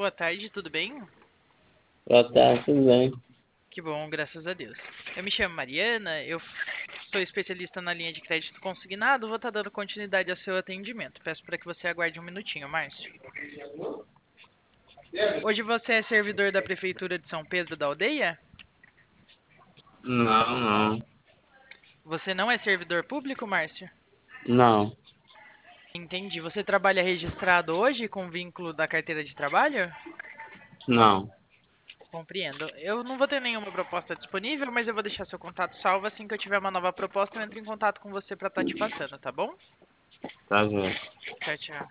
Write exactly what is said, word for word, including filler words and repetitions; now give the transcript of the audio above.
boa tarde, tudo bem? Boa tarde, tudo bem? Que bom, graças a Deus. Eu me chamo Mariana, eu sou especialista na linha de crédito consignado, vou estar dando continuidade ao seu atendimento. Peço para que você aguarde um minutinho, Márcio. Hoje você é servidor da Prefeitura de São Pedro da Aldeia? Não, não, Você não é servidor público, Márcio? não, Entendi. Você trabalha registrado hoje com vínculo da carteira de trabalho? não. Compreendo. Eu não vou ter nenhuma proposta disponível, mas eu vou deixar seu contato salvo. Assim que eu tiver uma nova proposta, eu entro em contato com você para estar te passando, tá bom? Tá, Zé. Tchau, tchau.